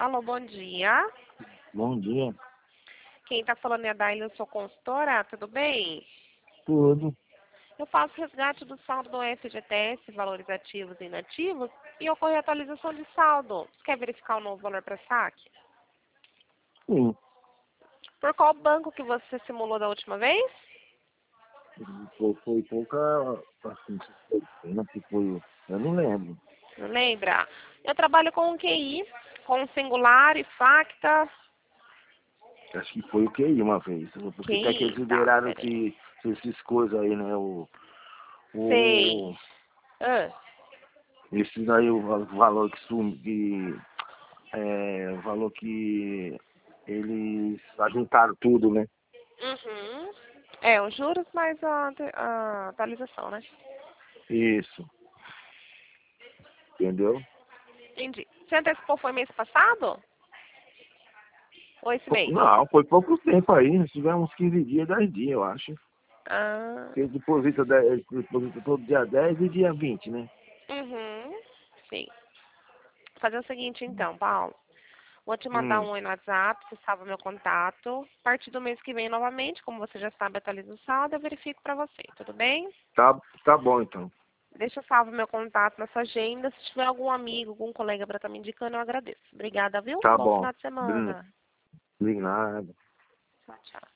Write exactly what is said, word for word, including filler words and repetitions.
Alô, bom dia. Bom dia. Quem está falando é a Daila, eu sou consultora, tudo bem? Tudo. Eu faço resgate do saldo do F G T S, valores ativos e inativos, e ocorre atualização de saldo. Você quer verificar o novo valor para saque? Sim. Por qual banco que você simulou da última vez? Foi, foi pouca. Assim, se foi pena que foi. Eu não lembro. Não lembra? Eu trabalho com o Q I, com Singular e Facta. Acho que foi o Q I uma vez. Porque até que Q I, eles tá, liberaram peraí. esse, esses coisas aí, né? O, Sei. o, Ah, esses aí, o valor que sum, que. É, o valor que eles ajuntaram tudo, né? uhum. É, os juros mais a, a atualização, né? Isso. Entendeu? Entendi. Você antecipou foi mês passado? Ou esse Pou- mês? Não, foi pouco tempo aí. Nós tivemos uns quinze dias, dez dias, eu acho. Ah, Porque deposita, dez, deposita todo dia dez e dia vinte, né? uhum. Sim. Vou fazer o seguinte então, Paulo. Vou te mandar Hum, um oi no WhatsApp, você salva meu contato. A partir do mês que vem, novamente, como você já sabe, atualiza o saldo, eu verifico para você, tudo bem? tá, tá bom então. Deixa eu salvo meu contato na sua agenda. Se tiver algum amigo, algum colega para estar me indicando, eu agradeço. Obrigada, viu? Tá Bom bom. final de Brin- semana. Obrigado. Tchau, tchau.